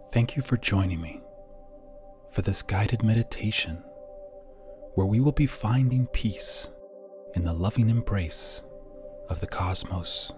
Thank you for joining me for this guided meditation where we will be finding peace in the loving embrace of the cosmos.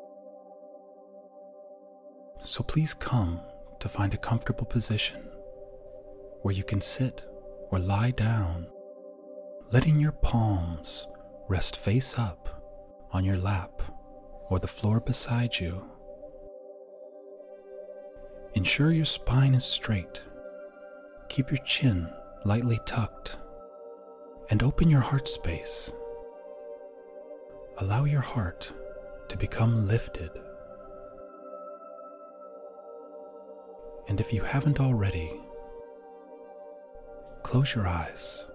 So please come to find a comfortable position where you can sit or lie down, letting your palms rest face up on your lap or the floor beside you. Ensure your spine is straight. Keep your chin lightly tucked and open your heart space. Allow your heart to become lifted. And if you haven't already, close your eyes.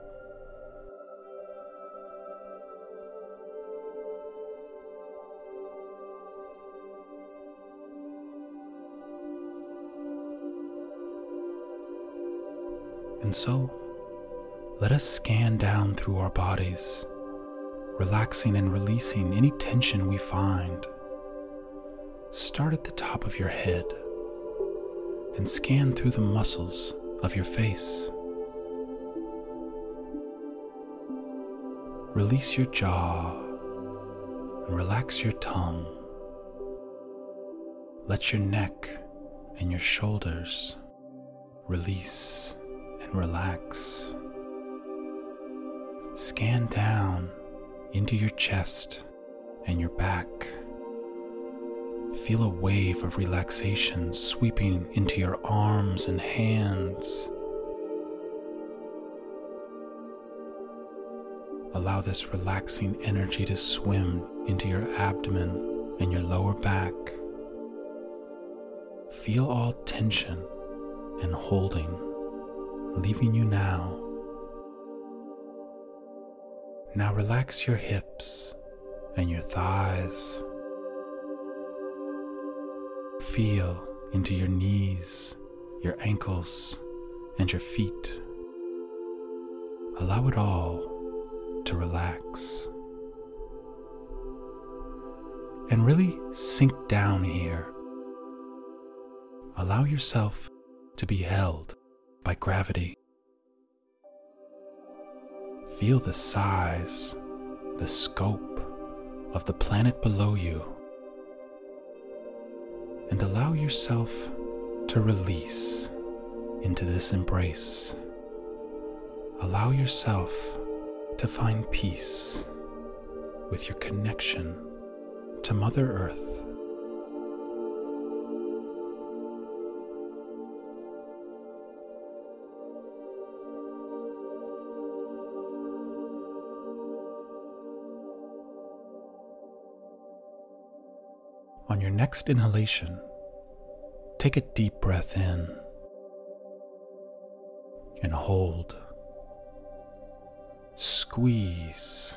And so, let us scan down through our bodies, relaxing and releasing any tension we find. Start at the top of your head and scan through the muscles of your face. Release your jaw and relax your tongue. Let your neck and your shoulders release and relax. Scan down into your chest and your back. Feel a wave of relaxation sweeping into your arms and hands. Allow this relaxing energy to swim into your abdomen and your lower back. Feel all tension and holding leaving you now. Now relax your hips and your thighs. Feel into your knees, your ankles, and your feet. Allow it all to relax. And really sink down here. Allow yourself to be held by gravity. Feel the size, the scope of the planet below you, and allow yourself to release into this embrace. Allow yourself to find peace with your connection to Mother Earth. On your next inhalation, take a deep breath in and hold. Squeeze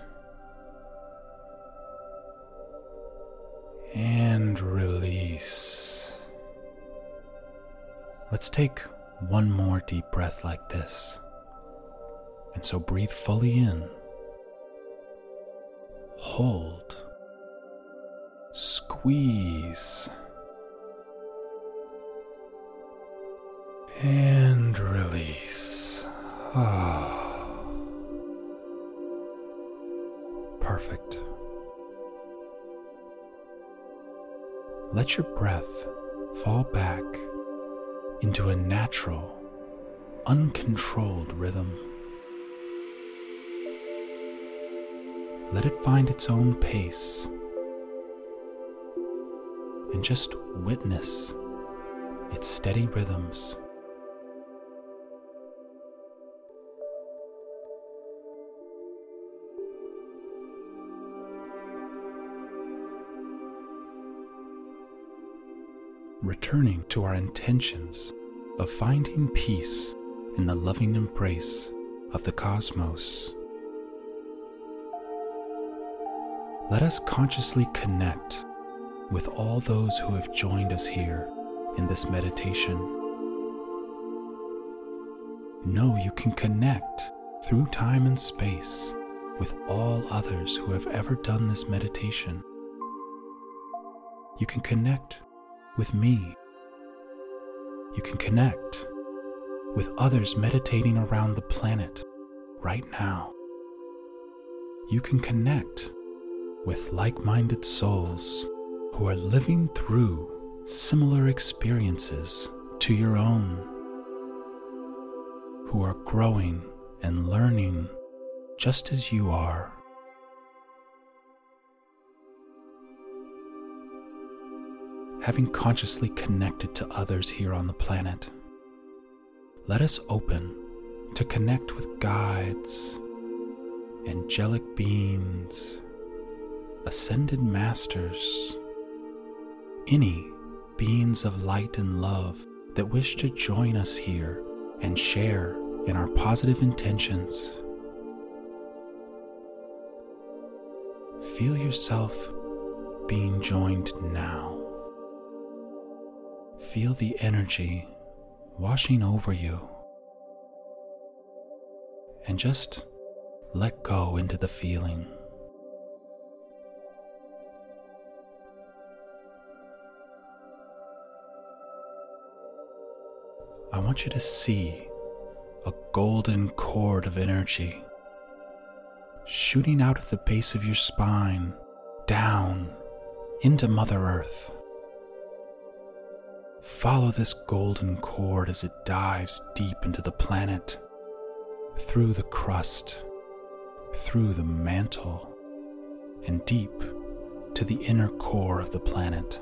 and release. Let's take one more deep breath like this. And so breathe fully in. Hold. Squeeze and release. Perfect. Let your breath fall back into a natural, uncontrolled rhythm. Let it find its own pace. And just witness its steady rhythms. Returning to our intentions of finding peace in the loving embrace of the cosmos. Let us consciously connect with all those who have joined us here in this meditation. Know you can connect through time and space with all others who have ever done this meditation. You can connect with me. you can connect with others meditating around the planet right now. You can connect with like-minded souls who are living through similar experiences to your own, who are growing and learning just as you are. Having consciously connected to others here on the planet, let us open to connect with guides, angelic beings, ascended masters, any beings of light and love that wish to join us here and share in our positive intentions. Feel yourself being joined now. Feel the energy washing over you, and just let go into the feeling. I want you to see a golden cord of energy shooting out of the base of your spine down into Mother Earth. Follow this golden cord as it dives deep into the planet, through the crust, through the mantle, and deep to the inner core of the planet.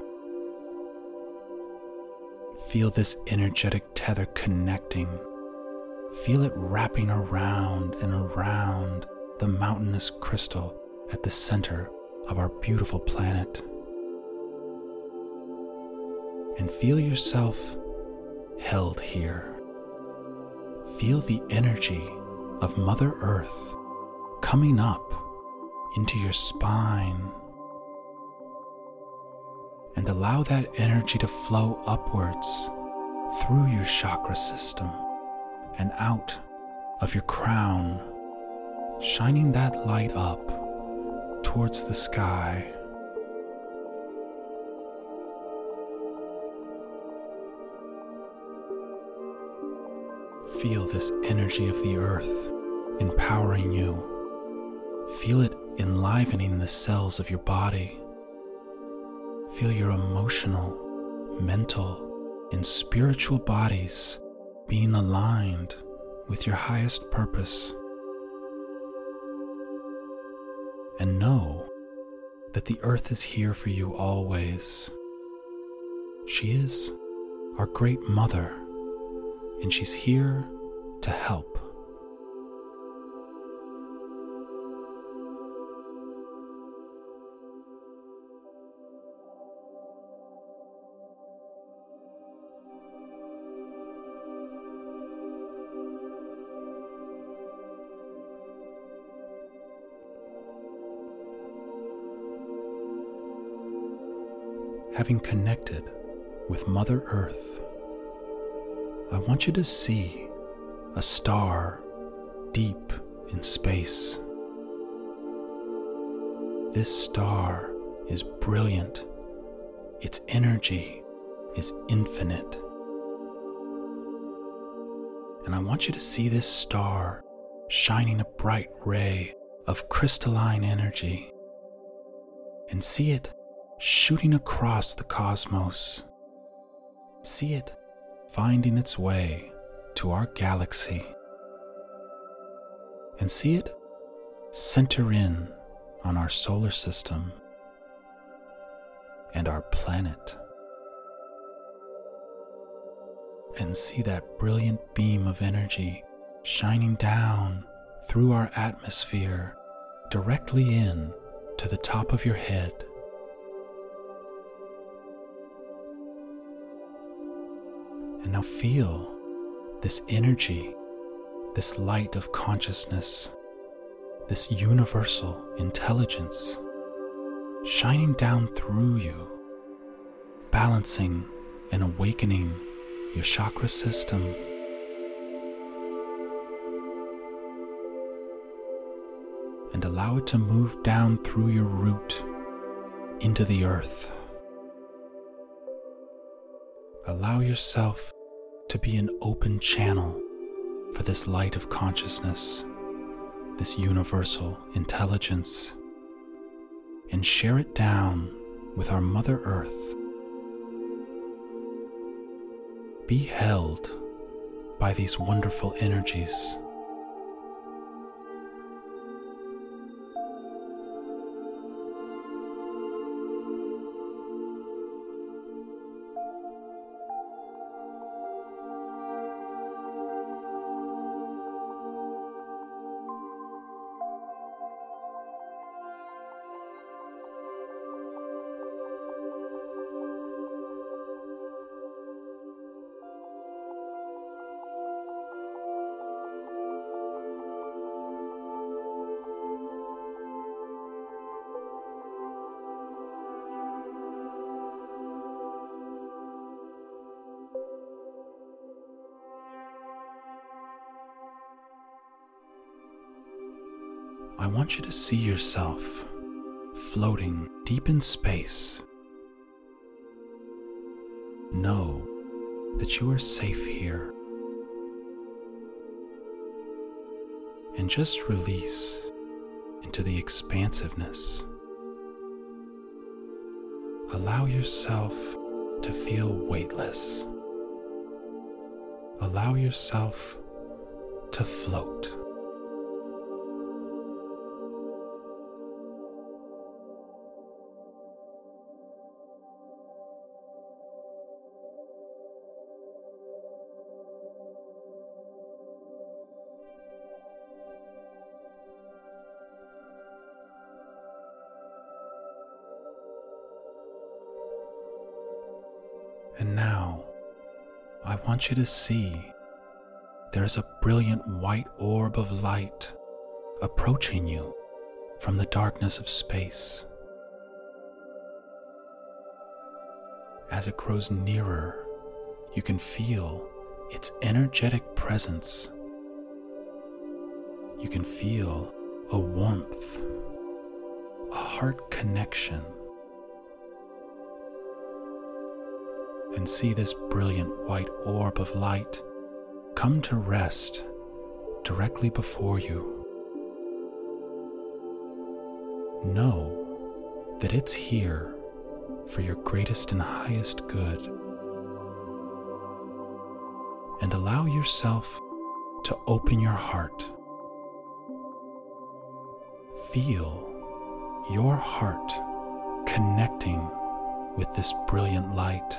Feel this energetic tether connecting. Feel it wrapping around and around the mountainous crystal at the center of our beautiful planet. And feel yourself held here. Feel the energy of Mother Earth coming up into your spine. And allow that energy to flow upwards through your chakra system and out of your crown, shining that light up towards the sky. Feel this energy of the earth empowering you. Feel it enlivening the cells of your body. Feel your emotional, mental, and spiritual bodies being aligned with your highest purpose. And know that the earth is here for you always. She is our great mother, and she's here to help. Having connected with Mother Earth, I want you to see a star deep in space. This star is brilliant. Its energy is infinite. And I want you to see this star shining a bright ray of crystalline energy, and see it shooting across the cosmos. See it finding its way to our galaxy, and see it center in on our solar system and our planet, and see that brilliant beam of energy shining down through our atmosphere directly in to the top of your head. And now feel this energy, this light of consciousness, this universal intelligence shining down through you, balancing and awakening your chakra system. And allow it to move down through your root into the earth. Allow yourself to be an open channel for this light of consciousness, this universal intelligence, and share it down with our Mother Earth. Be held by these wonderful energies. I want you to see yourself floating deep in space. Know that you are safe here. And just release into the expansiveness. Allow yourself to feel weightless. Allow yourself to float. And now, I want you to see there is a brilliant white orb of light approaching you from the darkness of space. As it grows nearer, you can feel its energetic presence. You can feel a warmth, a heart connection, and see this brilliant white orb of light come to rest directly before you. Know that it's here for your greatest and highest good, and allow yourself to open your heart. Feel your heart connecting with this brilliant light.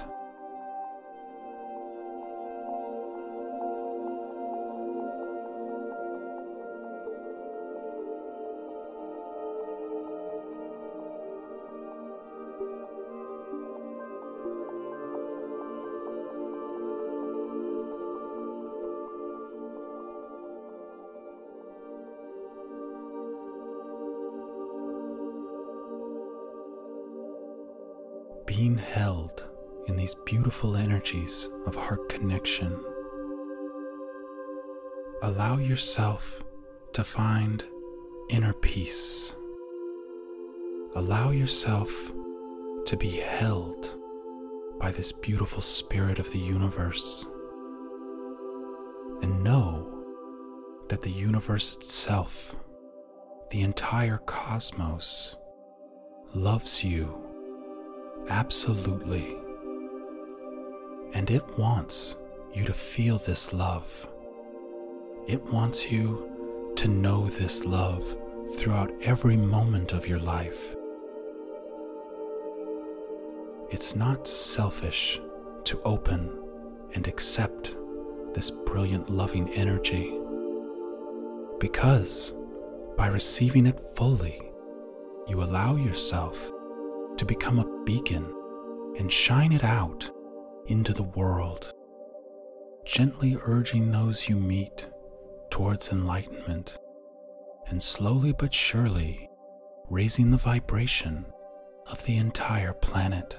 Being held in these beautiful energies of heart connection, allow yourself to find inner peace. Allow yourself to be held by this beautiful spirit of the universe, and know that the universe itself, the entire cosmos, loves you absolutely, and it wants you to feel this love. It wants you to know this love throughout every moment of your life. It's not selfish to open and accept this brilliant loving energy, because by receiving it fully, you allow yourself to become a beacon and shine it out into the world, gently urging those you meet towards enlightenment, and slowly but surely raising the vibration of the entire planet.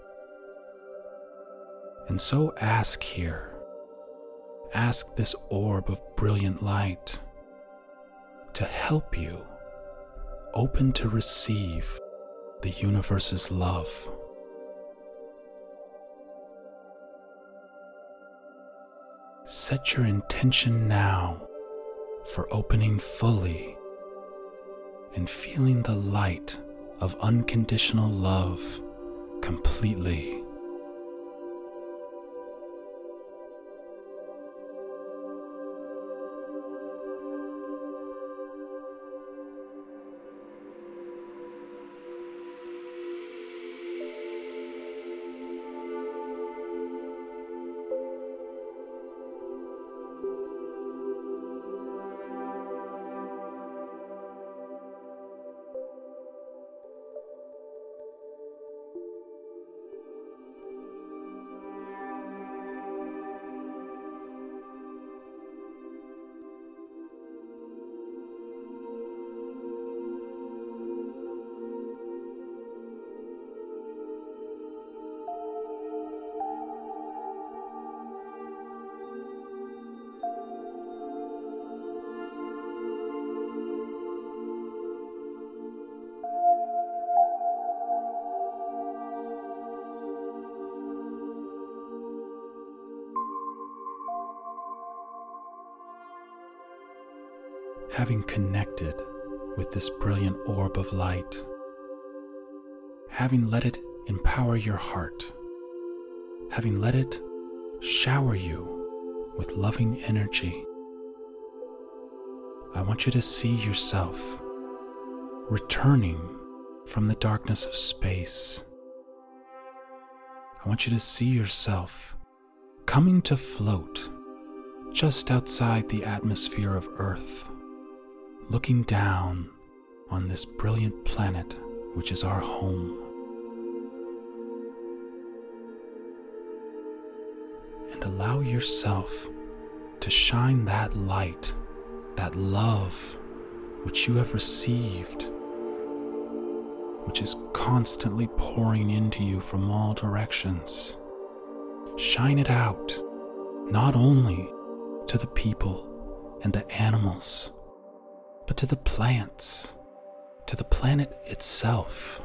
And so ask here, ask this orb of brilliant light to help you open to receive the universe's love. set your intention now for opening fully and feeling the light of unconditional love completely. Having connected with this brilliant orb of light, having let it empower your heart, having let it shower you with loving energy, I want you to see yourself returning from the darkness of space. I want you to see yourself coming to float just outside the atmosphere of Earth, looking down on this brilliant planet which is our home. And allow yourself to shine that light, that love which you have received, which is constantly pouring into you from all directions. Shine it out, not only to the people and the animals, but to the plants, to the planet itself.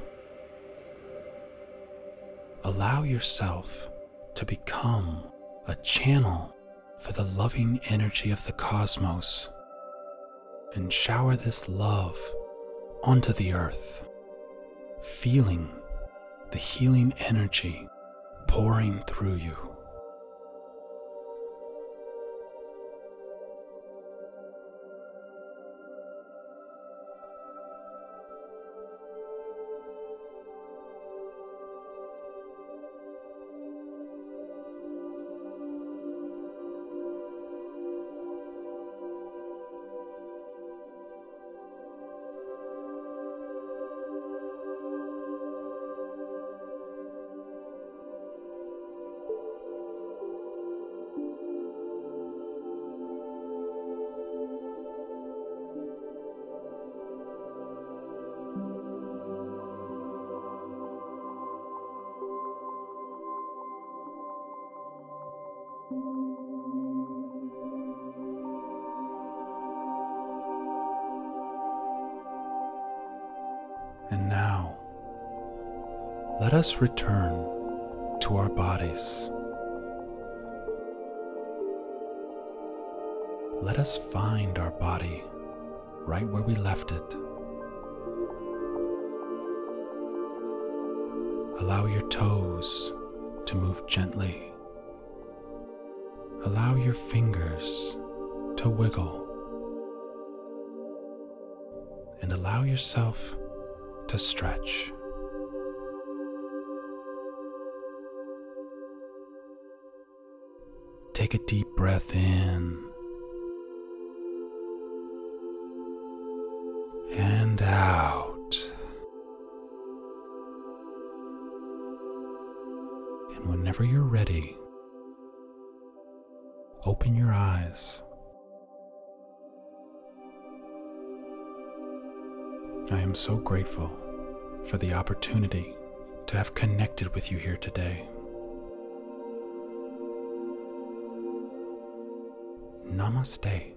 Allow yourself to become a channel for the loving energy of the cosmos and shower this love onto the earth, feeling the healing energy pouring through you. And now, let us return to our bodies. Let us find our body right where we left it. Allow your toes to move gently. Allow your fingers to wiggle. And allow yourself to stretch. Take a deep breath in and out. And whenever you're ready, open your eyes. I am so grateful for the opportunity to have connected with you here today. Namaste.